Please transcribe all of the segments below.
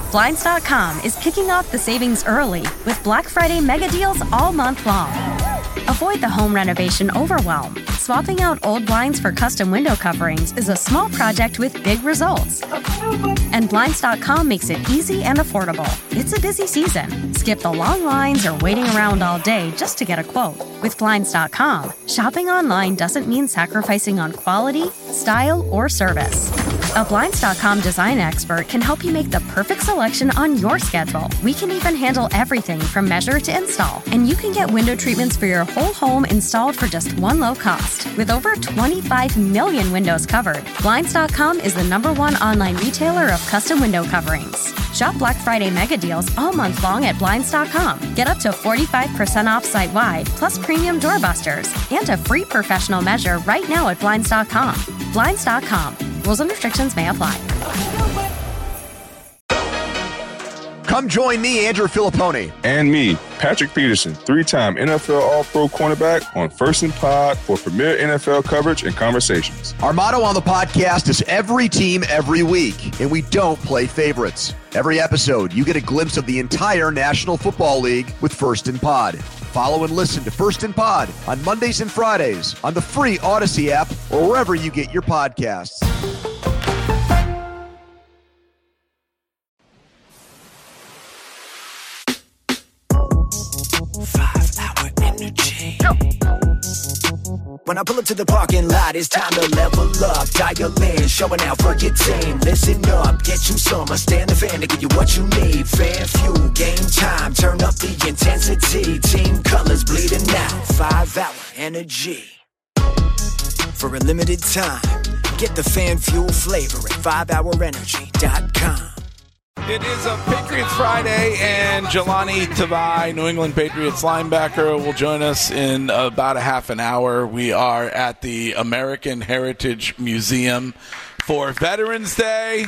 Blinds.com is kicking off the savings early with Black Friday mega deals all month long. Avoid the home renovation overwhelm. Swapping out old blinds for custom window coverings is a small project with big results. And Blinds.com makes it easy and affordable. It's a busy season. Skip the long lines or waiting around all day just to get a quote. With Blinds.com, shopping online doesn't mean sacrificing on quality, style, or service. A Blinds.com design expert can help you make the perfect selection on your schedule. We can even handle everything from measure to install. And you can get window treatments for your whole home installed for just one low cost. With over 25 million windows covered, Blinds.com is the #1 online retailer of custom window coverings. Shop Black Friday mega deals all month long at Blinds.com. Get up to 45% off site-wide, plus premium doorbusters, and a free professional measure right now at Blinds.com. Blinds.com. Rules and restrictions may apply. Come join me, Andrew Filippone. And me, Patrick Peterson, 3-time NFL All-Pro cornerback on First and Pod for premier NFL coverage and conversations. Our motto on the podcast is every team, every week, and we don't play favorites. Every episode, you get a glimpse of the entire National Football League with First and Pod. Follow and listen to First and Pod on Mondays and Fridays on the free Odyssey app or wherever you get your podcasts. When I pull up to the parking lot, it's time to level up. Dial in, showing out for your team. Listen up, get you some. I stand the fan to give you what you need. Fan fuel, game time, turn up the intensity. Team colors bleeding out, 5-hour energy. For a limited time, get the fan fuel flavor at 5hourenergy.com. It is a Patriots Friday, and Jelani Tavai, New England Patriots linebacker, will join us in about a half an hour. We are at the American Heritage Museum for Veterans Day.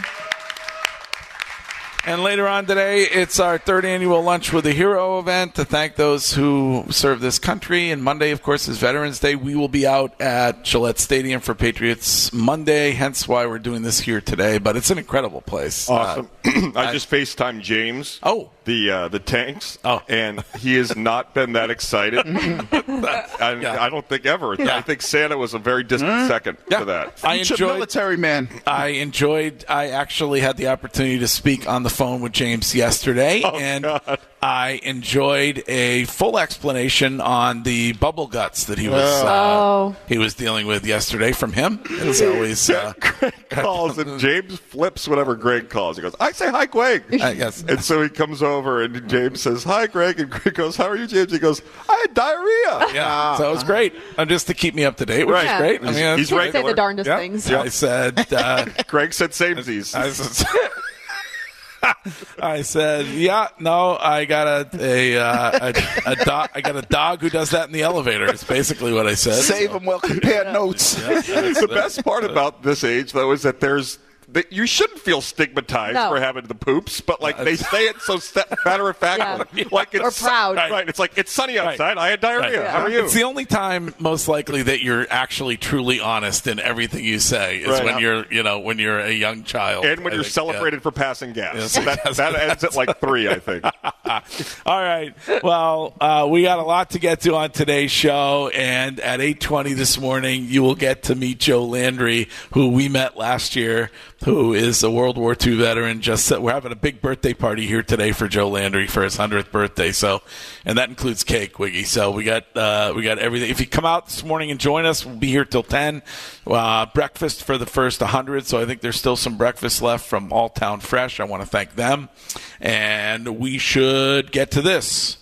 And later on today, it's our third annual Lunch with a Hero event to thank those who serve this country. And Monday, of course, is Veterans Day. We will be out at Gillette Stadium for Patriots Monday, hence why we're doing this here today. But it's an incredible place. Awesome. I just FaceTimed James. Oh. The tanks. Oh. And he has not been that excited. I don't think ever. Yeah. I think Santa was a very distant second to that. I enjoyed military man. I actually had the opportunity to speak on the phone with James yesterday, God. I enjoyed a full explanation on the bubble guts that he was dealing with yesterday from him. It's always Greg calls and James flips whenever Greg calls. He goes, "I say hi, Greg." Yes. And so he comes over and James says, "Hi, Greg." And Greg goes, "How are you, James?" He goes, "I had diarrhea." Yeah, so it was great. Just to keep me up to date, which is great. I mean, he's regular. Say the darndest things. Yeah. I said, Greg said samesies. I said, "Yeah, no, I got a dog. I got a dog who does that in the elevator." It's basically what I said. Save them well, compare notes. The best part about this age, though, is that you shouldn't feel stigmatized for having the poops, but they say it so matter of fact, like it's or proud. Right? It's like it's sunny outside. I had diarrhea. How are you? It's the only time, most likely, that you're actually truly honest in everything you say is when you're a young child and when you're celebrated for passing gas. Yes, that ends at 3, I think. All right. Well, we got a lot to get to on today's show, and at 8:20 this morning, you will get to meet Joe Landry, who we met last year, who is a World War II veteran. We're having a big birthday party here today for Joe Landry for his 100th birthday. So, and that includes cake, Wiggy. So we got everything. If you come out this morning and join us, we'll be here till 10. Breakfast for the first 100. So I think there's still some breakfast left from All Town Fresh. I want to thank them, and we should get to this.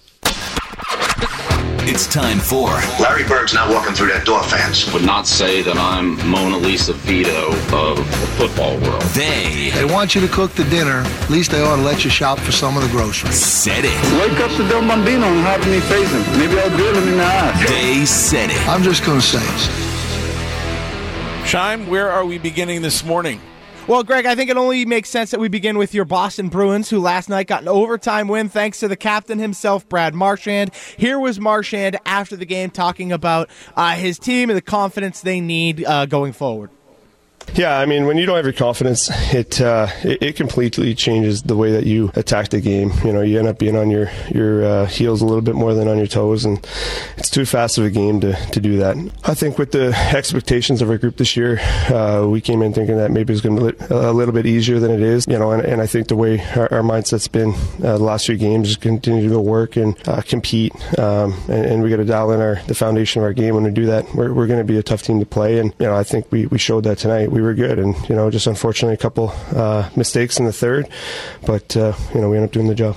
It's time for Larry Bird's not walking through that door, fans. Would not say that I'm Mona Lisa Vito of the football world. They want you to cook the dinner. At least they ought to let you shop for some of the groceries. Said it. Wake up to Del Bambino and have me face him. Maybe I'll drill him in the eye. They said it. I'm just going to say it. Shime, where are we beginning this morning? Well, Greg, I think it only makes sense that we begin with your Boston Bruins, who last night got an overtime win thanks to the captain himself, Brad Marchand. Here was Marchand after the game talking about his team and the confidence they need going forward. Yeah, I mean, when you don't have your confidence, it completely changes the way that you attack the game. You know, you end up being on your heels a little bit more than on your toes, and it's too fast of a game to do that. I think with the expectations of our group this year, we came in thinking that maybe it's going to be a little bit easier than it is. You know, and I think the way our mindset's been the last few games is continue to go work and compete, and we got to dial in the foundation of our game. When we do that, we're going to be a tough team to play, and you know, I think we showed that tonight. We were good, and you know, just unfortunately a couple mistakes in the third, but you know, we ended up doing the job.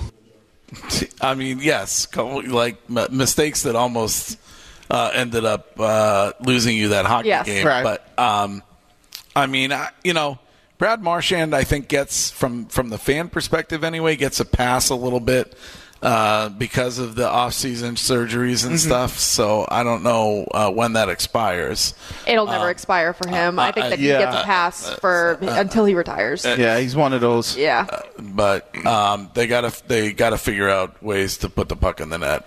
I mean, yes, like mistakes that almost ended up losing you that hockey game. Right. But I mean, you know, Brad Marchand, I think, gets from the fan perspective anyway, gets a pass a little bit because of the off-season surgeries and stuff. So I don't know when that expires. It'll never expire for him. I think that he gets a pass until he retires. Yeah, he's one of those. Yeah. But they gotta figure out ways to put the puck in the net.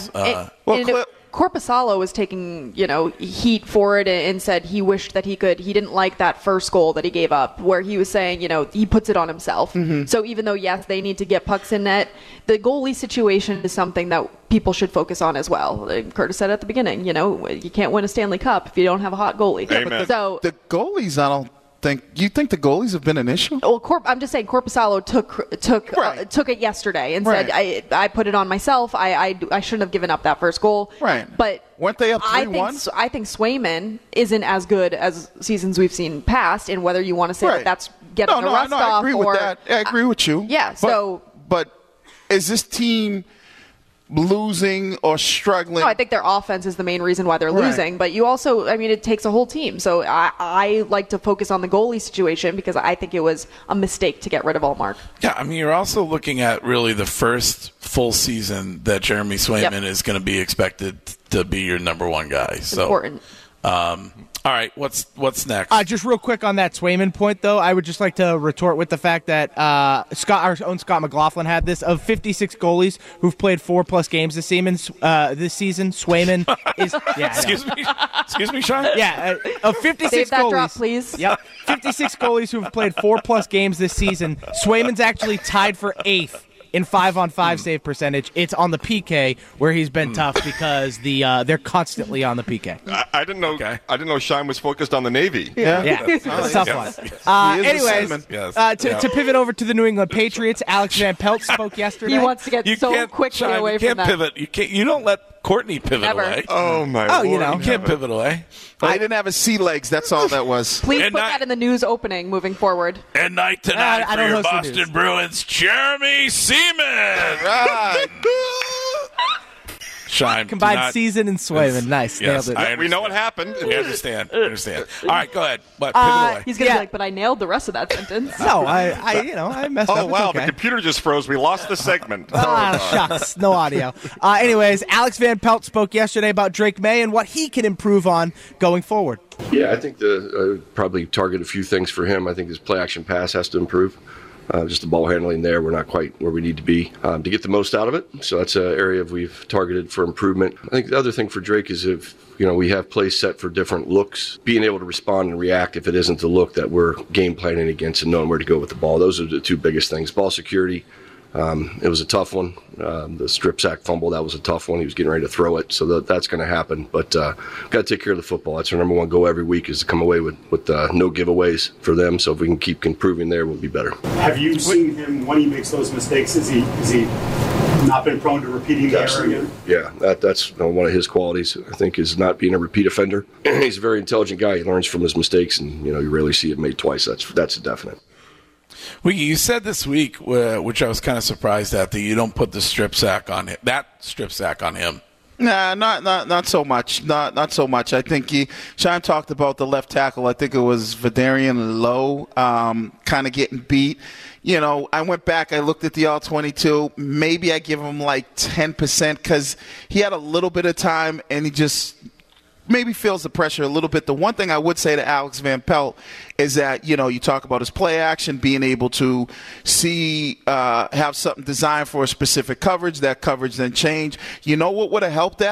Korpisalo was taking, heat for it and said he wished that he didn't like that first goal that he gave up, where he was saying, he puts it on himself. Mm-hmm. So even though, yes, they need to get pucks in net, the goalie situation is something that people should focus on as well. Curtis said at the beginning, you can't win a Stanley Cup if you don't have a hot goalie. Amen. So the goalies, I don't think. You think the goalies have been an issue? Well, I'm just saying Korpisalo took it yesterday and said, I put it on myself. I shouldn't have given up that first goal. Right. But weren't they up 3-1? I think Swayman isn't as good as seasons we've seen past, and whether you want to say that that's getting the rust off. I agree with that. I agree with you. Yeah. But is this team losing or struggling? No, I think their offense is the main reason why they're losing. But you also, it takes a whole team. So I like to focus on the goalie situation because I think it was a mistake to get rid of Ullmark. Yeah, you're also looking at really the first full season that Jeremy Swayman is going to be expected to be your number one guy. So important. All right, what's next? Just real quick on that Swayman point, though, I would just like to retort with the fact that our own Scott McLaughlin had this. Of 56 goalies who've played 4+ games this season, Swayman is... Yeah, Excuse me, Sean? Yeah, of 56 Save that goalies... drop, please. Yep, 56 goalies who've played 4+ games this season, Swayman's actually tied for 8th in 5-on-5 save percentage. It's on the PK where he's been tough because they're constantly on the PK. I didn't know. Okay. I didn't know Shine was focused on the Navy. Yeah. It's a tough one. Anyways, to pivot over to the New England Patriots, Alex Van Pelt spoke yesterday. He wants to get quickly away from that. Pivot. You don't let Courtney pivot away. Oh my! You can't pivot away. I didn't have sea legs. That's all that was. Please put that in the news opening moving forward. And night tonight for your Boston Bruins, Jeremy Seaman. Right. Shine. Combined season and Swayman. Nice. Yes, nailed it. We know what happened. We understand. All right, go ahead. Pivot away. He's going to be like, but I nailed the rest of that sentence. No, I messed up. Oh, wow. Okay. The computer just froze. We lost the segment. Shucks. No audio. Anyways, Alex Van Pelt spoke yesterday about Drake May and what he can improve on going forward. Yeah, I think probably target a few things for him. I think his play-action pass has to improve. Just the ball handling there, we're not quite where we need to be to get the most out of it. So that's an area we've targeted for improvement. I think the other thing for Drake is if we have plays set for different looks, being able to respond and react if it isn't the look that we're game planning against and knowing where to go with the ball. Those are the two biggest things. Ball security. It was a tough one. The strip sack fumble, that was a tough one. He was getting ready to throw it, so that's going to happen. But got to take care of the football. That's our number one goal every week, is to come away with no giveaways for them. So if we can keep improving there, we'll be better. Have you seen him when he makes those mistakes? Is he not been prone to repeating the error again? Yeah, that's one of his qualities, I think, is not being a repeat offender. He's a very intelligent guy. He learns from his mistakes, and you rarely see it made twice. That's a definite. Well, you said this week, which I was kind of surprised at, that you don't put the strip sack on him. That strip sack on him. Nah, not so much. Not so much. I think Sean talked about the left tackle. I think it was Vidarian Lowe kind of getting beat. I went back, I looked at the All-22. Maybe I give him like 10% because he had a little bit of time and he just maybe feels the pressure a little bit. The one thing I would say to Alex Van Pelt is that, you talk about his play action, being able to see, have something designed for a specific coverage, that coverage then change. You know what would have helped that?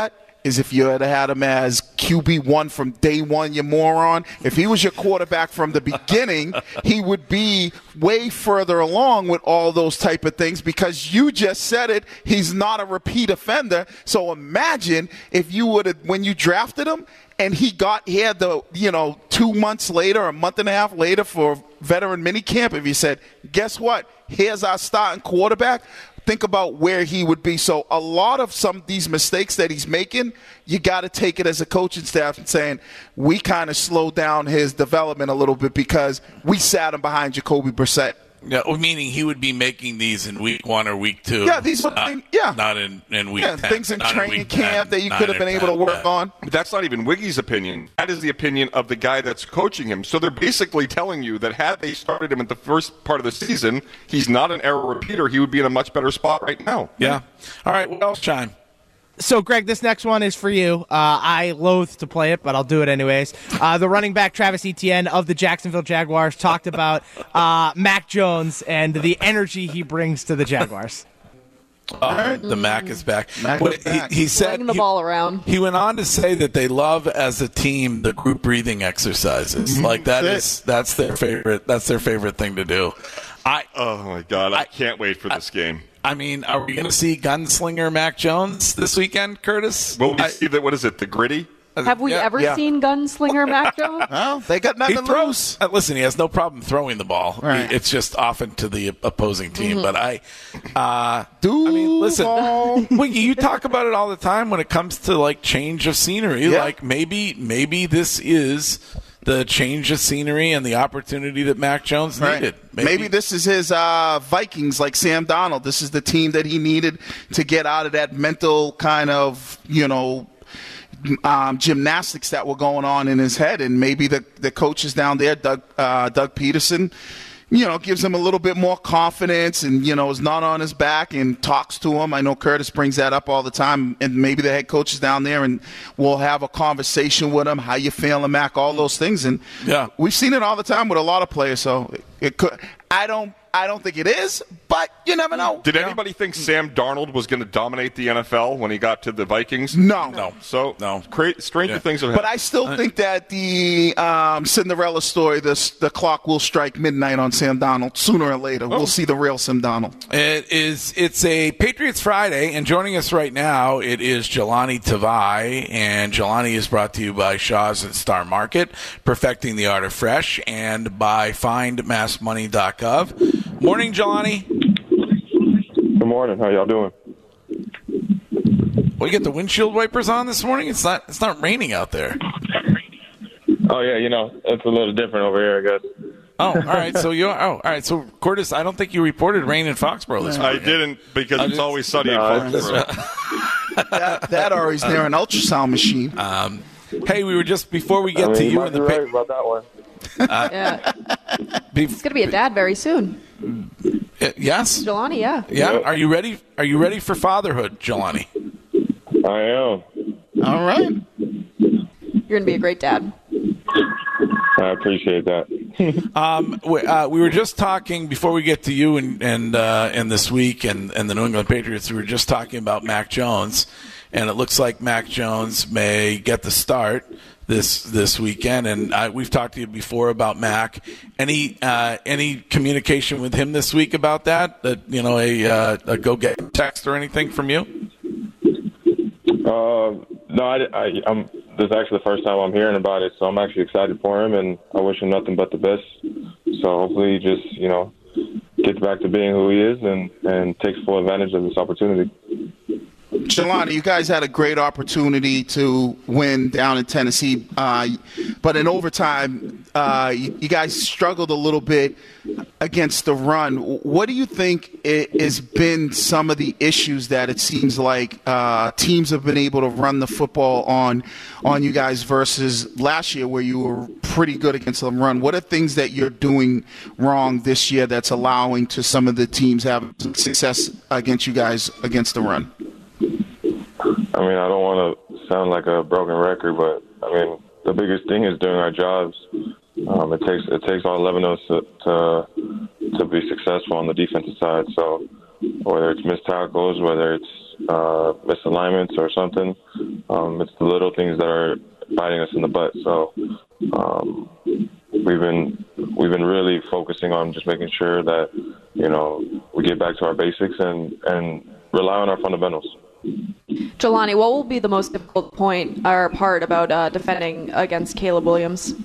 is if you had had him as QB1 from day one, you moron. If he was your quarterback from the beginning, he would be way further along with all those type of things because you just said it. He's not a repeat offender. So imagine if you would have, when you drafted him, and he had the, 2 months later, a month and a half later for veteran minicamp, if you said, guess what? Here's our starting quarterback. Think about where he would be. So a lot of some of these mistakes that he's making, you got to take it as a coaching staff and saying, we kind of slowed down his development a little bit because we sat him behind Jacoby Brissett. Yeah, meaning he would be making these in week 1 or week 2. Yeah, these are not in week 10. Things in training camp that you could have been able to work on. But that's not even Wiggy's opinion. That is the opinion of the guy that's coaching him. So they're basically telling you that had they started him at the first part of the season, he's not an error repeater. He would be in a much better spot right now. Yeah. All right, what else, Chime? So, Greg, this next one is for you. I loathe to play it, but I'll do it anyways. The running back, Travis Etienne of the Jacksonville Jaguars, talked about Mac Jones and the energy he brings to the Jaguars. The Mac is back. He said the ball around. He went on to say that they love, as a team, the group breathing exercises. Like that's their favorite. That's their favorite thing to do. Oh my God! I can't wait for this game. I mean, are we going to see gunslinger Mac Jones this weekend, Curtis? Will we see that? What is it? The gritty? Have we ever seen gunslinger Mac Jones? Well, they got nothing to lose. Listen, he has no problem throwing the ball. Right. It's just often to the opposing team. But listen, Wiggy, you talk about it all the time when it comes to like change of scenery. Yeah. Like maybe this is the change of scenery and the opportunity that Mac Jones needed. Maybe this is his Vikings, like Sam Darnold. This is the team that he needed to get out of that mental kind of, gymnastics that were going on in his head. And maybe the coaches down there, Doug Peterson, gives him a little bit more confidence and, is not on his back and talks to him. I know Curtis brings that up all the time, and maybe the head coach is down there and we'll have a conversation with him. How you feeling, Mac? All those things. And we've seen it all the time with a lot of players. So it could. I don't think it is, but you never know. Did anybody think Sam Darnold was going to dominate the NFL when he got to the Vikings? No. So stranger things have happened. But I still think that the Cinderella story, the clock will strike midnight on Sam Darnold. Sooner or later, we'll see the real Sam Darnold. It's a Patriots Friday, and joining us right now, it is Jelani Tavai, and Jelani is brought to you by Shaw's and Star Market, Perfecting the Art of Fresh, and by FindMassMoney.gov. Morning, Jelani. Good morning. How y'all doing? Well, you get the windshield wipers on this morning? It's not raining out there. Oh yeah, it's a little different over here, I guess. Oh, all right. So all right. So Curtis, I don't think you reported rain in Foxborough this morning. I didn't because it's always sunny in Foxborough. that or is there an ultrasound machine? Hey, we were just before we get to you might in the be right about that one. He's going to be a dad very soon. Yes, Jelani. Yeah. Yep. Are you ready? Are you ready for fatherhood, Jelani? I am. All right. You're going to be a great dad. I appreciate that. We were just talking before we get to you and this week and the New England Patriots. We were just talking about Mac Jones, and it looks like Mac Jones may get the start this weekend. And we've talked to you before about Mac. Any communication with him this week about that? A go get text or anything from you? No, I'm. This is actually the first time I'm hearing about it, so I'm actually excited for him, and I wish him nothing but the best. So hopefully he just, gets back to being who he is and takes full advantage of this opportunity. Jelani, you guys had a great opportunity to win down in Tennessee, but in overtime, you guys struggled a little bit against the run. What do you think has been some of the issues that it seems like teams have been able to run the football on you guys versus last year where you were pretty good against the run? What are things that you're doing wrong this year that's allowing to some of the teams have success against you guys against the run? I mean, I don't want to sound like a broken record, but I mean, the biggest thing is doing our jobs. It takes all 11 of us to be successful on the defensive side. So whether it's missed tackles, whether it's misalignments or something, It's the little things that are biting us in the butt. So we've been really focusing on just making sure that, you know, we get back to our basics and rely on our fundamentals. Jelani, what will be the most difficult point or part about defending against Caleb Williams?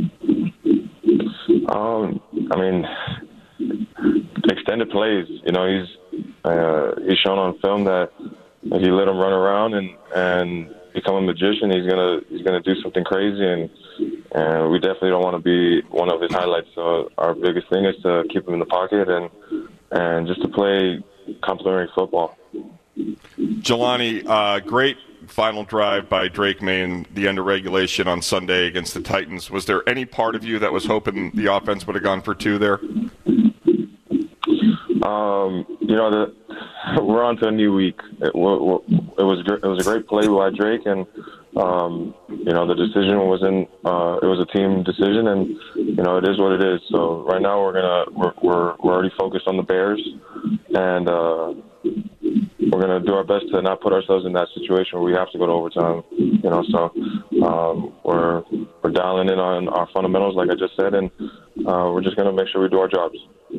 I mean, extended plays. You know, he's shown on film that if you let him run around and become a magician, he's gonna do something crazy, and we definitely don't want to be one of his highlights. So our biggest thing is to keep him in the pocket and just to play complementary football. Jelani, great final drive by Drake May in the end of regulation on Sunday against the Titans. Was there any part of you that was hoping the offense would have gone for 2 there? You know, we're on to a new week. It was a great play by Drake, and you know, the decision was it was a team decision, and you know, it is what it is. So right now we're already focused on the Bears, and we're gonna do our best to not put ourselves in that situation where we have to go to overtime. You know, so we're dialing in on our fundamentals, like I just said, and we're just gonna make sure we do our jobs.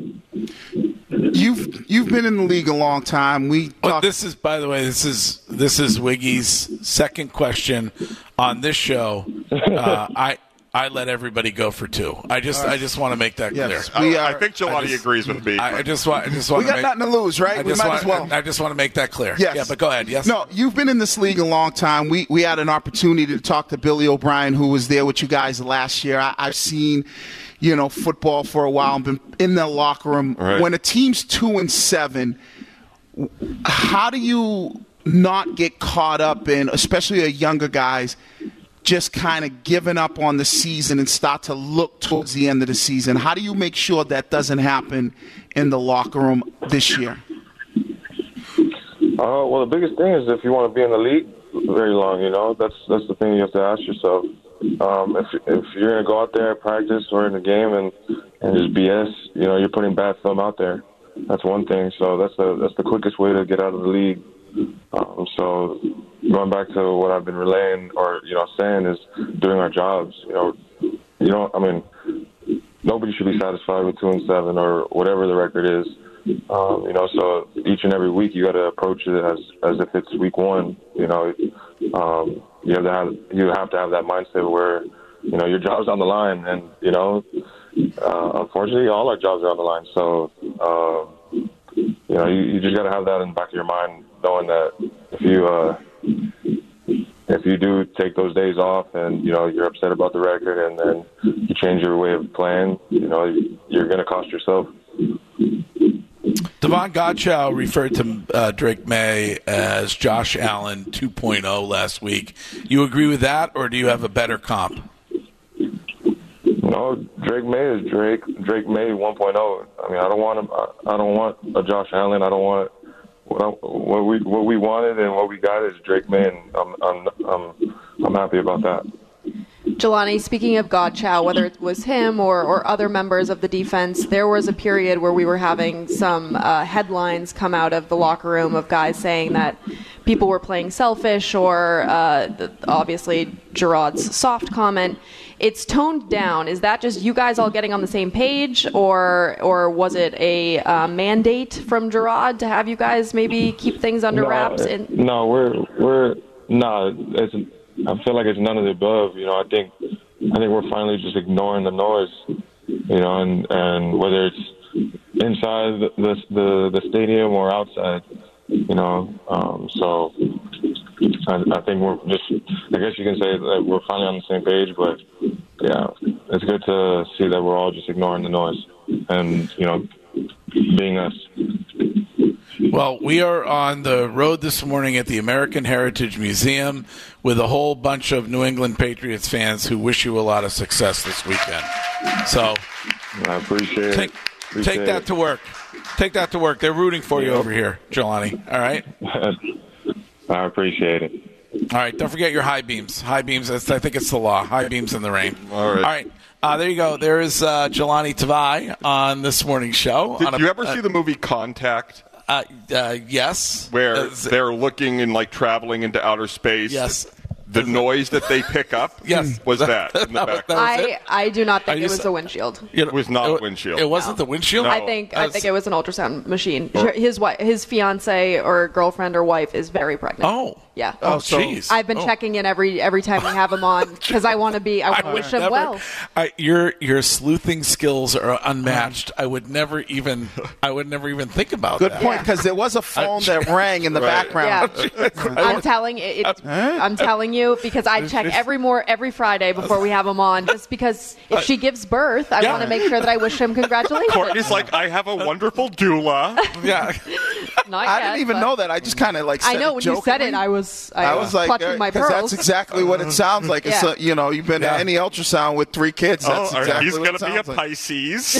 You've been in the league a long time. This is, by the way, this is Wiggy's second question on this show. I let everybody go for 2. I just want to make that clear. I think Jelani agrees with me. We got nothing to lose, right? We might as well. I just want to make that clear. Yes. Yeah, but go ahead. Yes. No, you've been in this league a long time. We had an opportunity to talk to Billy O'Brien, who was there with you guys last year. I've seen, you know, football for a while and been in the locker room. Right. When a team's 2-7, how do you not get caught up in, especially a younger guys, just kind of giving up on the season and start to look towards the end of the season? How do you make sure that doesn't happen in the locker room this year? Well, the biggest thing is if you want to be in the league very long, you know, that's the thing you have to ask yourself. If you're going to go out there and practice or in the game and just BS, you know, you're putting bad film out there. That's one thing. So that's the quickest way to get out of the league. So going back to what I've been relaying or, you know, saying is doing our jobs. You know, I mean, nobody should be satisfied with 2-7 or whatever the record is. You know, so each and every week you got to approach it as if it's week 1. You know, you have to have that mindset where, you know, your job's on the line, and you know, unfortunately, all our jobs are on the line. So, you know, you just got to have that in the back of your mind, knowing that if you do take those days off and you know you're upset about the record, and then you change your way of playing, you know, you're going to cost yourself. Devon Godchaux referred to Drake May as Josh Allen 2.0 last week. You agree with that, or do you have a better comp? No, Drake May is Drake May 1.0. I mean, I don't want a Josh Allen. I don't want what we wanted, and what we got is Drake May, and I'm happy about that. Jelani, speaking of Godchaux, whether it was him or other members of the defense, there was a period where we were having some headlines come out of the locker room of guys saying that people were playing selfish, or obviously Gerard's soft comment. It's toned down. Is that just you guys all getting on the same page, or was it a mandate from Gerard to have you guys maybe keep things under wraps? No, we're I feel like it's none of the above. You know, I think we're finally just ignoring the noise. You know, and whether it's inside the stadium or outside. You know, so I think we're just. I guess you can say that we're finally on the same page. But yeah, it's good to see that we're all just ignoring the noise and, you know, being us. Well, we are on the road this morning at the American Heritage Museum with a whole bunch of New England Patriots fans who wish you a lot of success this weekend. So I appreciate it. Take that to work. Take that to work. They're rooting for you over here, Jelani. All right? I appreciate it. All right. Don't forget your high beams. High beams, I think it's the law. High beams in the rain. All right. There you go. There is Jelani Tavai on this morning's show. Did you ever see the movie Contact? Yes. Where they're looking and like traveling into outer space. Yes. The noise that they pick up was that in the back. I do not think it was a windshield. It was not a windshield. It wasn't the windshield? No. I think it was an ultrasound machine. His fiance or girlfriend or wife is very pregnant. Oh. Yeah. Oh, jeez. I've been checking in every time we have him on because I want to wish him well. Your sleuthing skills are unmatched. I would never even think about that. Good point, because there was a phone that rang in the background. Yeah. I'm telling you because I check every Friday before we have him on, just because if she gives birth, I want to make sure that I wish him congratulations. Courtney's like, I have a wonderful doula. Yeah. I didn't even know that. I just kind of I know when you said it, I was like clutching my pearls. That's exactly what it sounds like. Yeah. It's you've been to any ultrasound with 3 kids. That's exactly he's going to be a Pisces.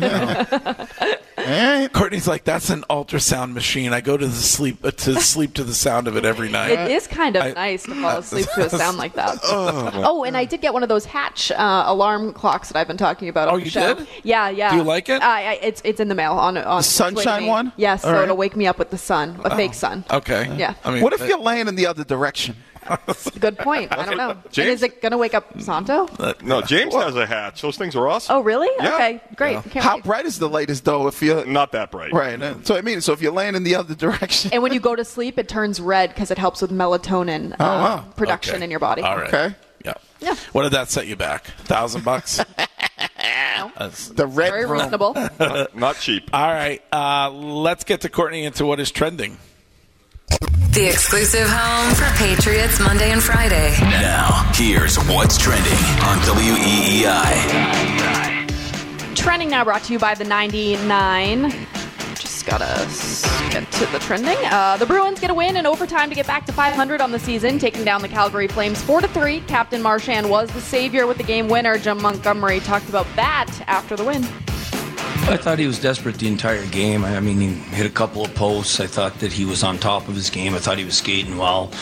Courtney's like, that's an ultrasound machine. I go to sleep to the sound of it every night. It is kind of nice to fall asleep to a sound like that. And I did get one of those Hatch alarm clocks that I've been talking about on the show. Did? Yeah. Do you like it? It's in the mail on the sunshine one. Yes, so it'll wake me up with the sun, a fake sun. Okay. Yeah. I mean, what if you're laying in the other direction? Good point. I don't know. And is it going to wake up Santo? No, James has a hatch. Those things are awesome. Oh, really? Yeah. Okay, great. Yeah. How bright is the latest, though? If you're not that bright, right? So so if you're laying in the other direction, and when you go to sleep, it turns red because it helps with melatonin production in your body. All right. Okay. Yeah. What did that set you back? $1,000? The red Very room. reasonable. Not cheap. All right. Let's get to Courtney into what is trending. The exclusive home for Patriots Monday and Friday. Now, here's what's trending on WEEI. Trending now brought to you by the 99. Just gotta get to the trending. The Bruins get a win in overtime to get back to 500 on the season, taking down the Calgary Flames 4-3. Captain Marchand was the savior with the game winner. Jim Montgomery talked about that after the win. I thought he was desperate the entire game. I mean, he hit a couple of posts. I thought that he was on top of his game. I thought he was skating well,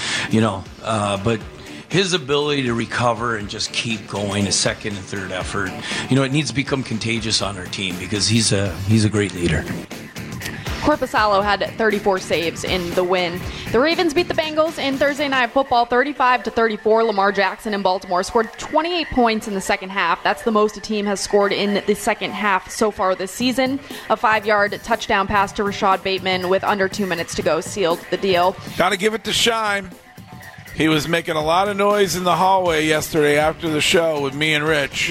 but his ability to recover and just keep going, his second and third effort, it needs to become contagious on our team because he's a great leader. Korpisalo had 34 saves in the win. The Ravens beat the Bengals in Thursday Night Football 35-34. Lamar Jackson in Baltimore scored 28 points in the second half. That's the most a team has scored in the second half so far this season. A 5-yard touchdown pass to Rashad Bateman with under 2 minutes to go sealed the deal. Got to give it to Shime. He was making a lot of noise in the hallway yesterday after the show with me and Rich.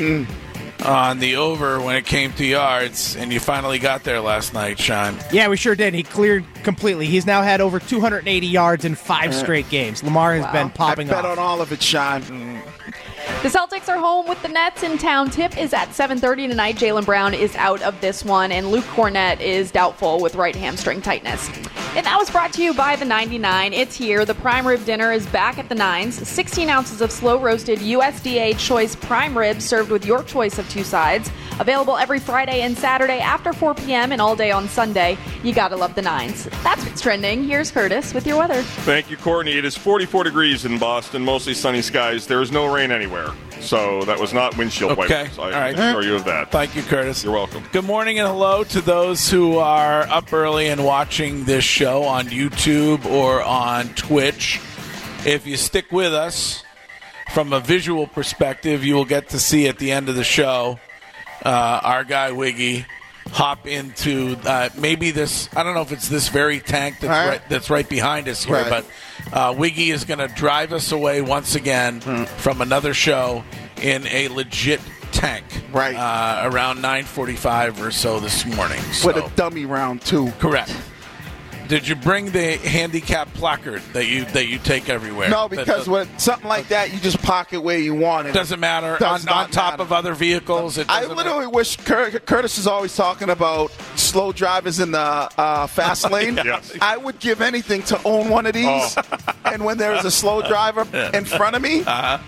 On the over when it came to yards, and you finally got there last night, Sean. Yeah, we sure did. He cleared completely. He's now had over 280 yards in 5 straight games. Lamar has been popping off. I bet on all of it, Sean. The Celtics are home with the Nets in town. Tip is at 7:30 tonight. Jaylen Brown is out of this one, and Luke Cornett is doubtful with right hamstring tightness. And that was brought to you by the 99. It's here. The prime rib dinner is back at the 9's. 16 ounces of slow-roasted USDA choice prime ribs served with your choice of 2 sides. Available every Friday and Saturday after 4 p.m. and all day on Sunday. You gotta love the 9's. That's what's trending. Here's Curtis with your weather. Thank you, Courtney. It is 44 degrees in Boston, mostly sunny skies. There is no rain anywhere. So that was not windshield wipers. All right. I assure you of that. Thank you, Curtis. You're welcome. Good morning and hello to those who are up early and watching this show on YouTube or on Twitch. If you stick with us from a visual perspective, you will get to see at the end of the show our guy Wiggy hop into maybe this. I don't know if it's this very tank that's right behind us here, but Wiggy is going to drive us away once again from another show in a legit tank. Right. Around 9:45 or so this morning. With a dummy round, too. Correct. Did you bring the handicap placard that you take everywhere? No, because with something like that, you just park it where you want it. Doesn't matter. On top of other vehicles. I literally wish Curtis is always talking about slow drivers in the fast lane. Yes. I would give anything to own one of these. And when there is a slow driver in front of me,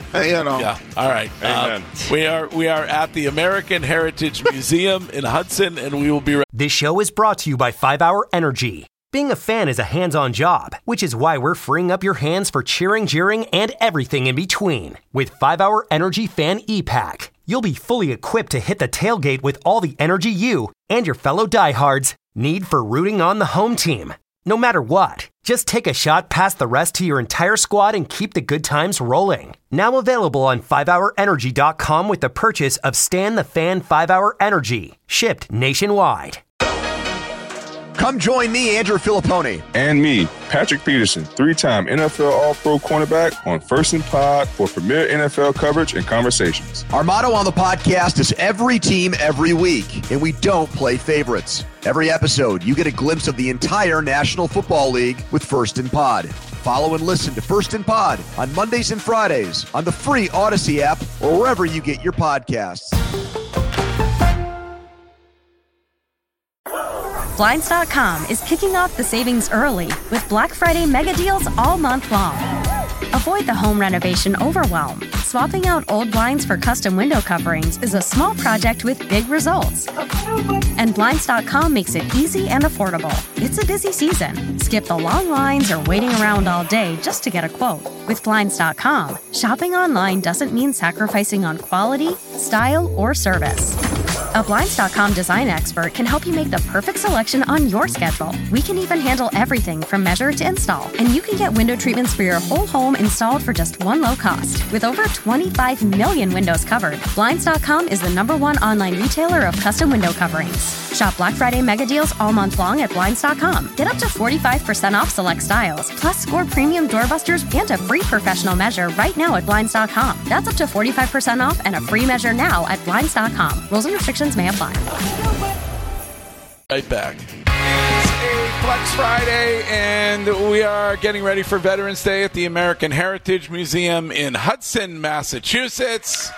Yeah. All right. Amen. We are at the American Heritage Museum in Hudson, and we will be right. This show is brought to you by 5 Hour Energy. Being a fan is a hands-on job, which is why we're freeing up your hands for cheering, jeering, and everything in between. With 5 Hour Energy Fan E-Pack, you'll be fully equipped to hit the tailgate with all the energy you and your fellow diehards need for rooting on the home team. No matter what, Just take a shot past the rest to your entire squad and keep the good times rolling. Now available on 5hourenergy.com with the purchase of Stan the Fan 5-Hour Energy. Shipped nationwide. Come join me, Andrew Filippone. And me, Patrick Peterson, 3-time NFL All-Pro cornerback on First and Pod for premier NFL coverage and conversations. Our motto on the podcast is every team, every week, and we don't play favorites. Every episode, you get a glimpse of the entire National Football League with First and Pod. Follow and listen to First and Pod on Mondays and Fridays on the free Odyssey app or wherever you get your podcasts. Blinds.com is kicking off the savings early with Black Friday mega deals all month long. Avoid the home renovation overwhelm. Swapping out old blinds for custom window coverings is a small project with big results. And Blinds.com makes it easy and affordable. It's a busy season. Skip the long lines or waiting around all day just to get a quote. With Blinds.com, shopping online doesn't mean sacrificing on quality, style, or service. A Blinds.com design expert can help you make the perfect selection on your schedule. We can even handle everything from measure to install. And you can get window treatments for your whole home installed for just one low cost. With over 25 million windows covered, Blinds.com is the #1 online retailer of custom window coverings. Shop Black Friday mega deals all month long at Blinds.com. Get up to 45% off select styles, plus score premium doorbusters and a free professional measure right now at Blinds.com. That's up to 45% off and a free measure now at Blinds.com. Rules and restrictions may apply. Right back. It's a Flex Friday, and we are getting ready for Veterans Day at the American Heritage Museum in Hudson, Massachusetts.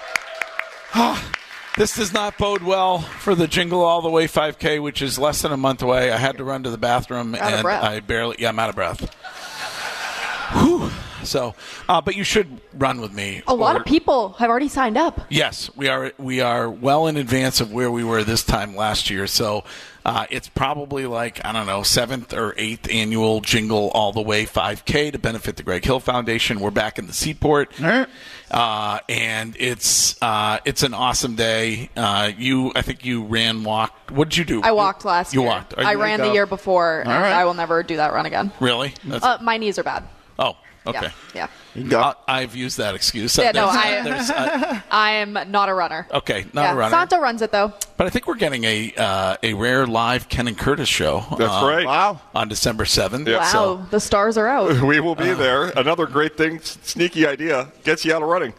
This does not bode well for the Jingle All the Way 5K, which is less than a month away. I had to run to the bathroom, I'm out of breath. Whew. So, but you should run with me. A lot of people have already signed up. Yes, we are well in advance of where we were this time last year. So it's probably like, I don't know, 7th or 8th annual Jingle All the Way 5K to benefit the Greg Hill Foundation. We're back in the Seaport. And it's an awesome day. I think you walked. What did you do? I walked last year. You walked. I ran the year before, and right. I will never do that run again. Really? My knees are bad. Oh, okay. Yeah. I've used that excuse. Yeah, no, I am not a runner. Okay, not a runner. Santo runs it, though. But I think we're getting a rare live Ken and Curtis show. That's right. Wow. On December 7th. Yeah. Wow, So, the stars are out. We will be there. Another great thing, sneaky idea, gets you out of running.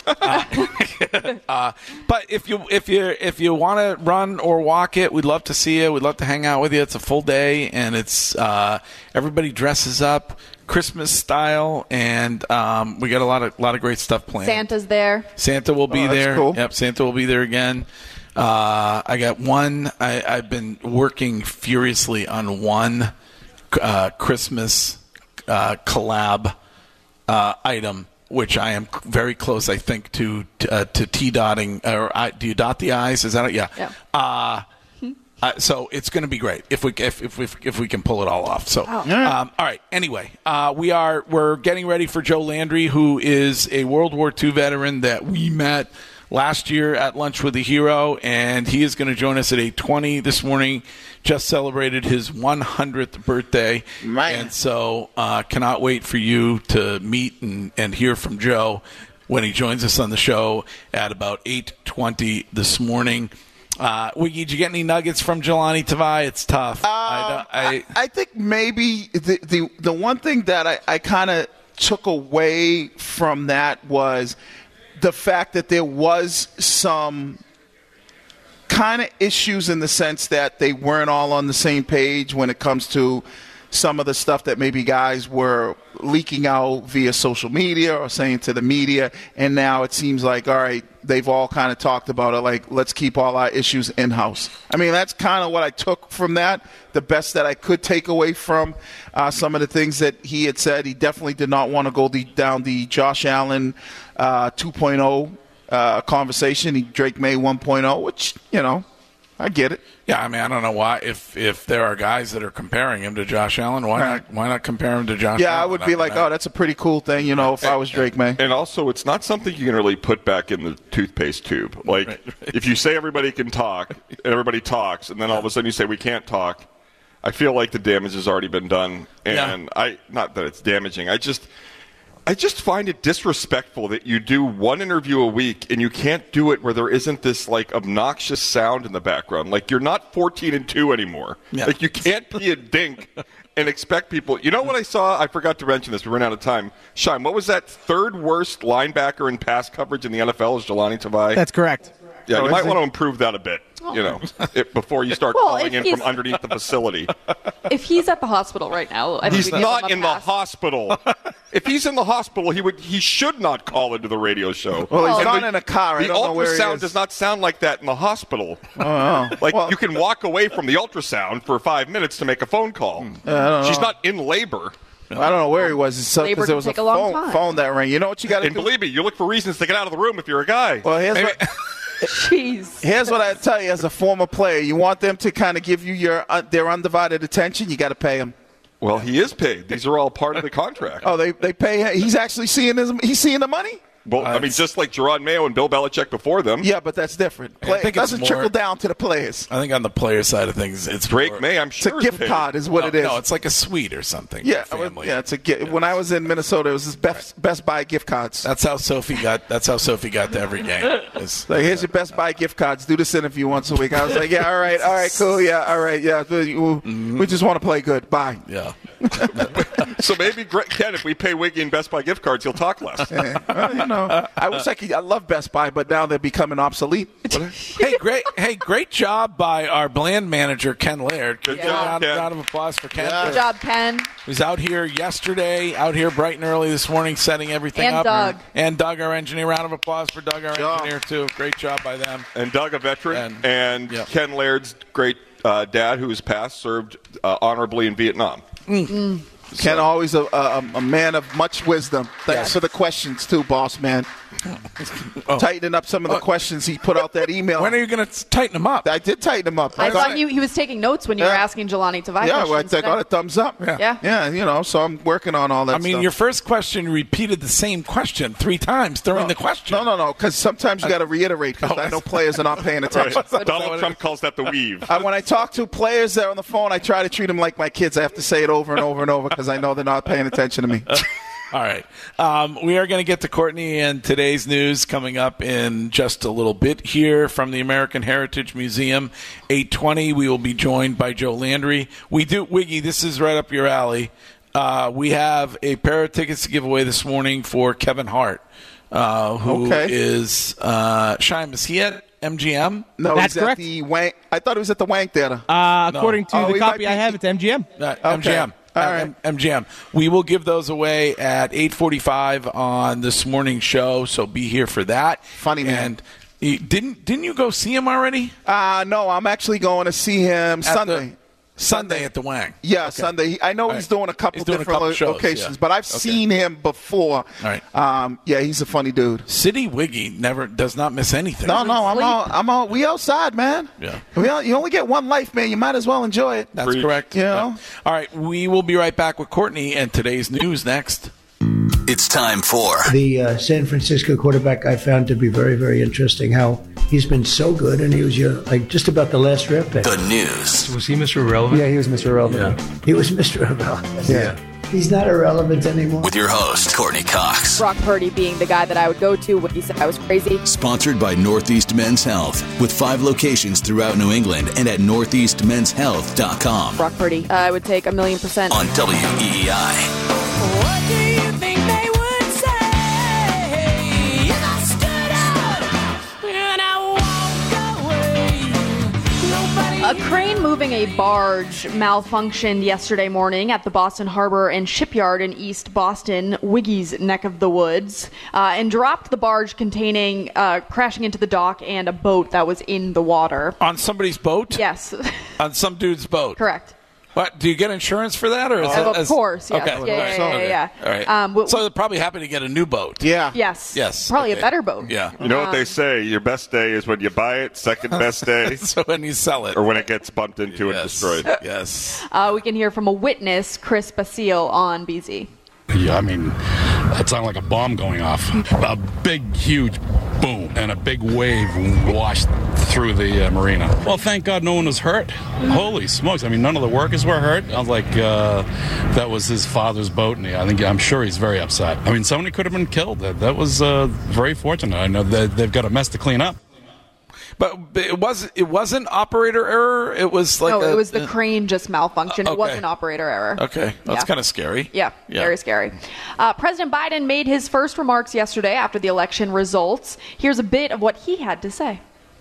but if you want to run or walk it, we'd love to see you. We'd love to hang out with you. It's a full day, and it's everybody dresses up Christmas style, and we got a lot of great stuff planned. Santa's there. Santa will be there. Cool. Yep, Santa will be there again. I got one. I've been working furiously on one Christmas collab item, which I am very close, I think, to T-dotting. Do you dot the I's? Is that it? Yeah. So it's going to be great if we can pull it all off. So, all right. Anyway, we're getting ready for Joe Landry, who is a World War II veteran that we met last year at Lunch with a Hero, and he is going to join us at 8:20 this morning. Just celebrated his 100th birthday, and so cannot wait for you to meet and hear from Joe when he joins us on the show at about 8:20 this morning. Did you get any nuggets from Jelani Tavai? It's tough. I think maybe the one thing that I kind of took away from that was the fact that there was some kind of issues in the sense that they weren't all on the same page when it comes to some of the stuff that maybe guys were leaking out via social media or saying to the media, and now it seems like, all right, they've all kind of talked about it, like, let's keep all our issues in-house. I mean, that's kind of what I took from that, the best that I could take away from some of the things that he had said. He definitely did not want to go down the Josh Allen 2.0 conversation, Drake May 1.0, which, I get it. Yeah, I mean, I don't know why. If there are guys that are comparing him to Josh Allen, why not compare him to Josh Allen? Yeah, I would be like, oh, that's a pretty cool thing, if I was Drake May. And also, it's not something you can really put back in the toothpaste tube. Like, if you say everybody can talk, and everybody talks, and then all of a sudden you say we can't talk, I feel like the damage has already been done, and not that it's damaging. I just find it disrespectful that you do one interview a week and you can't do it where there isn't this like obnoxious sound in the background. Like you're not 14-2 anymore. Yeah. Like you can't be a dink and expect people. You know what I saw? I forgot to mention this. We ran out of time. Shime, what was that third worst linebacker in pass coverage in the NFL? Is Jelani Tavai? That's correct. Yeah, you might want to improve that a bit, before you start calling in from underneath the facility. If he's at the hospital right now, I think he's not in the hospital. If he's in the hospital, he should not call into the radio show. Well, he's not in a car. The ultrasound does not sound like that in the hospital. You can walk away from the ultrasound for 5 minutes to make a phone call. She's not in labor. I don't know where he was. Because there was a phone that rang. You know what you got to do? And believe me, you look for reasons to get out of the room if you're a guy. Well, here's what I tell you as a former player. You want them to kind of give you their undivided attention, you got to pay them. Well, he is paid. These are all part of the contract. Oh, they pay him. He's actually seeing the money? Well, I mean, just like Gerard Mayo and Bill Belichick before them. Yeah, but that's different. It doesn't trickle down to the players. I think on the player side of things, it's Drake May, I'm sure. It's a gift card is what it is. No, it's like a suite or something. Yeah, it's a gift. When I was in Minnesota, it was Best Buy gift cards. That's how Sophie got to every game. Like, here's your Best Buy gift cards. Do this interview once a week. I was like, yeah, all right, cool, yeah, all right, yeah. We just want to play good. Bye. Yeah. So maybe, Ken, if we pay Wiggy and Best Buy gift cards, he'll talk less. I wish I love Best Buy, but now they're becoming obsolete. Great job by our Bland manager, Ken Laird. Good job, Ken. Round of applause for Ken. Good job, Ken. He was out here yesterday, out here bright and early this morning, setting everything up. And Doug, our engineer. Round of applause for Doug, our engineer, too. Great job by them. And Doug, a veteran, and Ken Laird's great dad, who has passed, served honorably in Vietnam. Mm. Ken, always a man of much wisdom. Thanks for the questions, too, boss man. Tightening up some of the questions he put out that email. When are you going to tighten them up? I did tighten them up. I thought he was taking notes when you were asking Jelani Tavai questions. I got a thumbs up. Yeah, so I'm working on all that stuff. I mean, your first question repeated the same question 3 times during the question. No, because sometimes you got to reiterate because I know players are not paying attention. Right. Donald Trump calls that the weave. When I talk to players that are on the phone, I try to treat them like my kids. I have to say it over and over and over because I know they're not paying attention to me. All right. We are going to get to Courtney and today's news coming up in just a little bit here from the American Heritage Museum. 8:20, we will be joined by Joe Landry. Wiggy, this is right up your alley. We have a pair of tickets to give away this morning for Kevin Hart, who is Shime, is he at MGM? No, that's he's correct. At the Wank. I thought he was at the Wank Theater. According to the copy I have, it's MGM. MGM. All right. MGM. We will give those away at 8:45 on this morning's show, so be here for that. Funny man. And didn't you go see him already? No, I'm actually going to see him Sunday at the Wang. Yeah, okay. Sunday. I know he's doing a couple different locations, but I've seen him before. All right. He's a funny dude. City Wiggy does not miss anything. No, I'm all. We outside, man. Yeah. You only get one life, man. You might as well enjoy it. That's correct. You know? All right, we will be right back with Courtney and today's news next. It's time for the San Francisco quarterback. I found to be very, very interesting how he's been so good, and he was just about the last draft pick. The news. Was he Mr. Irrelevant? Yeah, he was Mr. Irrelevant. Yeah. He was Mr. Irrelevant. Yeah. He's not irrelevant anymore. With your host, Courtney Cox. Brock Purdy being the guy that I would go to when he said I was crazy. Sponsored by Northeast Men's Health, with 5 locations throughout New England and at northeastmenshealth.com. Brock Purdy, I would take 1,000,000%. On WEEI. What do you think they would say if I stood up and I walked away? A crane moving a barge malfunctioned yesterday morning at the Boston Harbor and Shipyard in East Boston, Wiggy's neck of the woods, and dropped the barge containing crashing into the dock and a boat that was in the water. On somebody's boat? Yes. On some dude's boat? Correct. What, do you get insurance for that? Or of course, yes. Okay. Yeah. All right. So they're probably happy to get a new boat. Yeah. Yes. Probably a better boat. Yeah. You know what they say? Your best day is when you buy it. Second best day. So when you sell it. Or when it gets bumped into and destroyed. Yes. We can hear from a witness, Chris Basile, on BZ. Yeah, I mean, it sounded like a bomb going off. A big, huge boom, and a big wave washed through the marina. Well, thank God no one was hurt. Holy smokes. I mean, none of the workers were hurt. I was like, that was his father's boat, and I'm sure he's very upset. I mean, somebody could have been killed. That was very fortunate. I know that they've got a mess to clean up. But it wasn't operator error. It was like it was the crane just malfunctioned. Okay. It wasn't operator error. Okay, that's kind of scary. Yeah, very scary. President Biden made his first remarks yesterday after the election results. Here's a bit of what he had to say.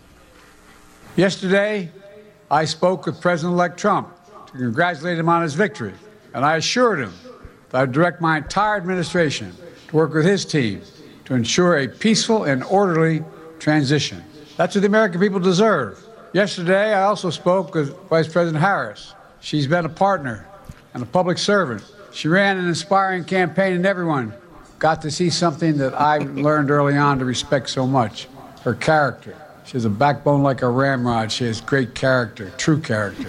Yesterday, I spoke with President-elect Trump to congratulate him on his victory, and I assured him that I would direct my entire administration to work with his team to ensure a peaceful and orderly transition. That's what the American people deserve. Yesterday, I also spoke with Vice President Harris. She's been a partner and a public servant. She ran an inspiring campaign, and everyone got to see something that I learned early on to respect so much, her character. She has a backbone like a ramrod. She has great character, true character.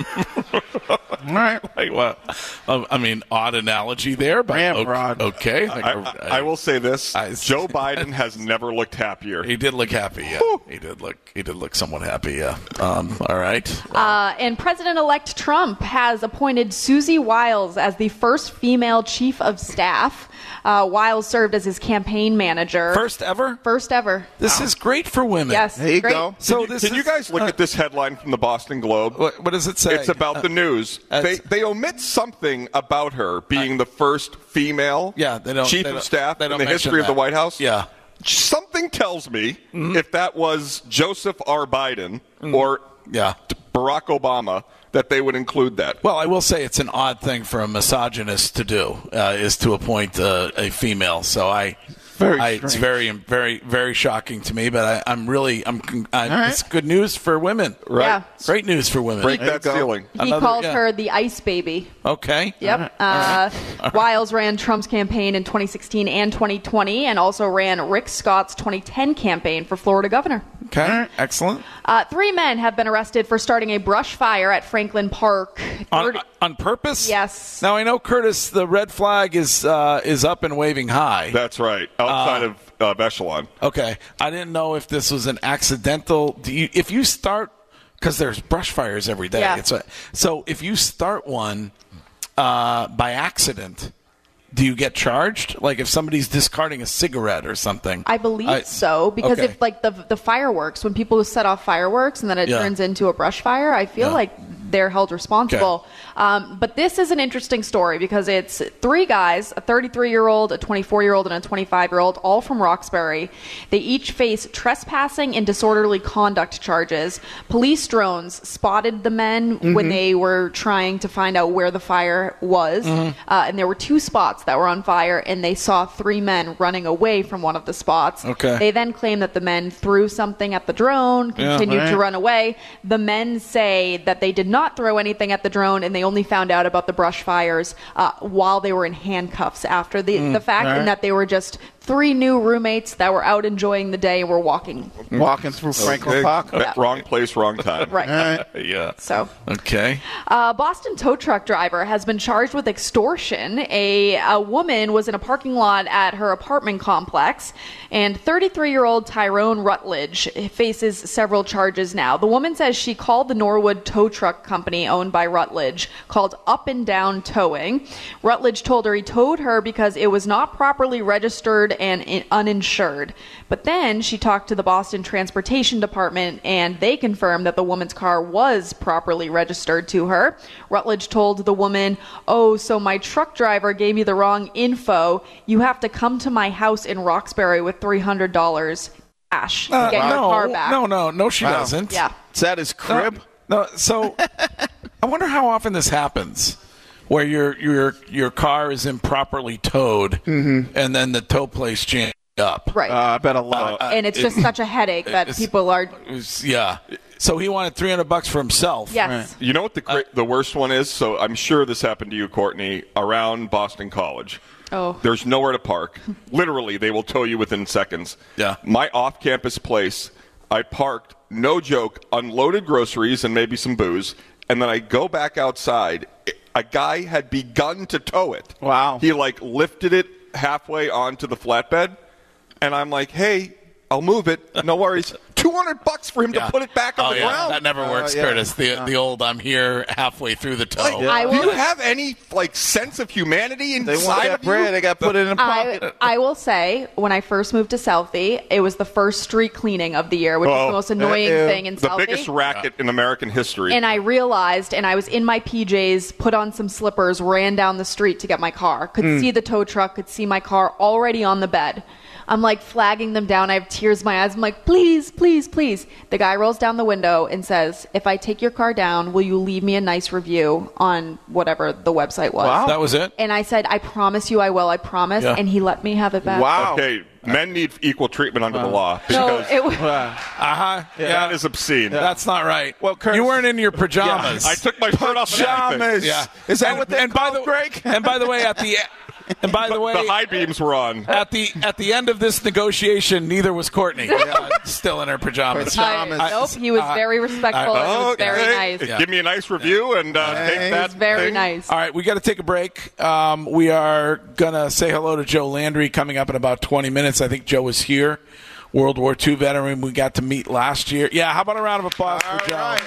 All right. Like what? I mean, odd analogy there, but ramrod. Okay. I will say this: Joe Biden has never looked happier. He did look happy. Yeah, he did look somewhat happy. Yeah. All right. And President-elect Trump has appointed Susie Wiles as the first female chief of staff. Wiles served as his campaign manager. First ever. First ever. This is great for women. Yes. There you great. go. So can you guys look at this headline from the Boston Globe? What does it say? It's about the news. They omit something about her being the first female chief of staff in the history of the White House. Yeah. Something tells me if that was Joseph R. Biden or Barack Obama, that they would include that. Well, I will say it's an odd thing for a misogynist to do, is to appoint a female. So it's very, very, very shocking to me. But it's good news for women. Right. Yeah. Great news for women. Break that ceiling. He called her the ice baby. Okay. Yep. Wiles ran Trump's campaign in 2016 and 2020 and also ran Rick Scott's 2010 campaign for Florida governor. Okay. Excellent. 3 men have been arrested for starting a brush fire at Franklin Park. On purpose? Yes. Now, I know, Curtis, the red flag is up and waving high. That's right. Outside of Echelon. Okay. I didn't know if this was an accidental. If you start, because there's brush fires every day. Yeah. So if you start one by accident, do you get charged? Like if somebody's discarding a cigarette or something? I believe so, because if like the fireworks, when people set off fireworks and then it turns into a brush fire, I feel like they're held responsible. Okay. But this is an interesting story because it's 3 guys, a 33-year-old, a 24-year-old, and a 25-year-old, all from Roxbury. They each face trespassing and disorderly conduct charges. Police drones spotted the men when they were trying to find out where the fire was. And there were 2 spots that were on fire, and they saw 3 men running away from one of the spots. Okay. They then claim that the men threw something at the drone, continued to run away. The men say that they did not throw anything at the drone, and they only found out about the brush fires while they were in handcuffs after the fact, and that they were just 3 new roommates that were out enjoying the day and were walking through Franklin Park. Yeah. Wrong place, wrong time. Right. Yeah. So. Okay. Boston tow truck driver has been charged with extortion. A woman was in a parking lot at her apartment complex, and 33-year-old Tyrone Rutledge faces several charges now. The woman says she called the Norwood tow truck company owned by Rutledge, called Up and Down Towing. Rutledge told her he towed her because it was not properly registered and uninsured. But then she talked to the Boston Transportation Department, and they confirmed that the woman's car was properly registered to her. Rutledge told the woman, "Oh, so my truck driver gave me the wrong info. You have to come to my house in Roxbury with $300 cash to get your car back." No, she doesn't. Yeah. Is that his crib? No. So I wonder how often this happens, where your car is improperly towed, and then the tow place jams up. Right. I bet a lot. And it's just such a headache that people are. Yeah. So he wanted $300 for himself. Yes. Right. You know what the worst one is? So I'm sure this happened to you, Courtney, around Boston College. Oh. There's nowhere to park. Literally, they will tow you within seconds. Yeah. My off-campus place, I parked, no joke, unloaded groceries and maybe some booze, and then I go back outside. A guy had begun to tow it. Wow. He lifted it halfway onto the flatbed, and I'm like, "Hey, I'll move it. No worries. $200 for him to put it back on the ground. That never works, Curtis. The old I'm here halfway through the toe. Do you have any sense of humanity inside They want that of you? bread. They got to put it in a pocket. I will say, when I first moved to Southie, it was the first street cleaning of the year, which is the most annoying thing in the Southie. biggest racket in American history. And I realized, and I was in my PJs, put on some slippers, ran down the street to get my car. Could see the tow truck, could see my car already on the bed. I'm like flagging them down. I have tears in my eyes. I'm like, please, please, please. The guy rolls down the window and says, if I take your car down, will you leave me a nice review on whatever the website was? Wow. That was it? And I said, I promise you I will. I promise. Yeah. And he let me have it back. Wow. Okay, men need equal treatment under the law. No, Because it was... that is obscene. That's not right. Well, Curtis, you weren't in your pajamas. I took my shirt off. Pajamas. Yeah. Is that what they call Greg? And by the way, the high beams were on. At the end of this negotiation, neither was Courtney. Still in her pajamas. Nope, he was very respectful and he was very nice. Give me a nice review and take that. Very thing. nice. All right, we got to take a break. We are going to say hello to Joe Landry coming up in about 20 minutes. I think Joe is here. World War II veteran we got to meet last year. Yeah, how about a round of applause for Joe? Right.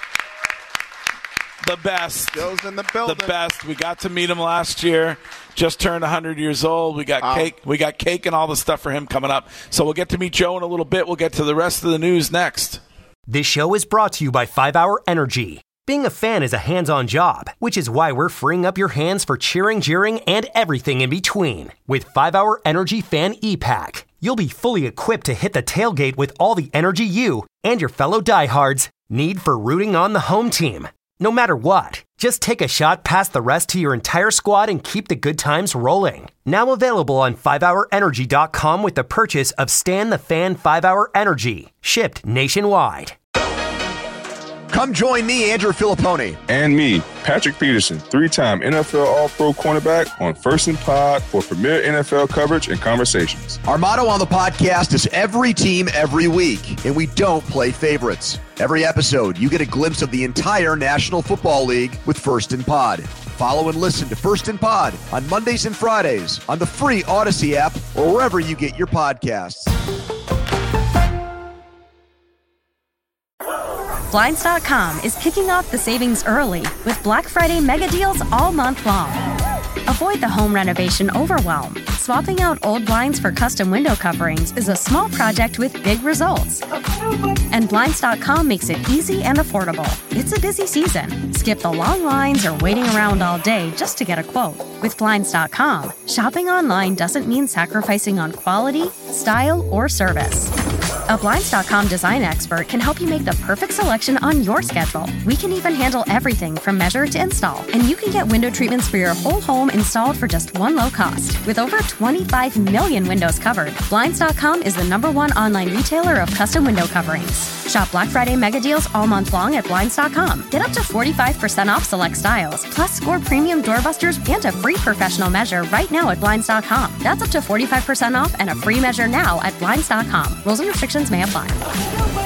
The best. Joe's in the building. The best. We got to meet him last year. Just turned 100 years old. We got cake. We got cake and all the stuff for him coming up. So we'll get to meet Joe in a little bit. We'll get to the rest of the news next. This show is brought to you by 5 Hour Energy. Being a fan is a hands-on job, which is why we're freeing up your hands for cheering, jeering, and everything in between. With 5 Hour Energy Fan E-Pack, you'll be fully equipped to hit the tailgate with all the energy you and your fellow diehards need for rooting on the home team. No matter what, just take a shot past the rest to your entire squad and keep the good times rolling. Now available on 5hourenergy.com with the purchase of Stan the Fan 5 Hour Energy, shipped nationwide. Come join me, Andrew Filipponi. And me, Patrick Peterson, 3-time NFL All-Pro cornerback on First and Pod for premier NFL coverage and conversations. Our motto on the podcast is every team, every week, and we don't play favorites. Every episode, you get a glimpse of the entire National Football League with First and Pod. Follow and listen to First and Pod on Mondays and Fridays on the free Odyssey app or wherever you get your podcasts. Blinds.com is kicking off the savings early with Black Friday mega deals all month long. Avoid the home renovation overwhelm. Swapping out old blinds for custom window coverings is a small project with big results. And Blinds.com makes it easy and affordable. It's a busy season. Skip the long lines or waiting around all day just to get a quote. With Blinds.com, shopping online doesn't mean sacrificing on quality, style, or service. A Blinds.com design expert can help you make the perfect selection on your schedule. We can even handle everything from measure to install. And you can get window treatments for your whole home installed for just one low cost. With over 25 million windows covered, Blinds.com is the #1 online retailer of custom window coverings. Shop Black Friday mega deals all month long at Blinds.com. Get up to 45% off select styles, plus score premium doorbusters and a free professional measure right now at Blinds.com. That's up to 45% off and a free measure now at Blinds.com. Rules and restrictions may apply.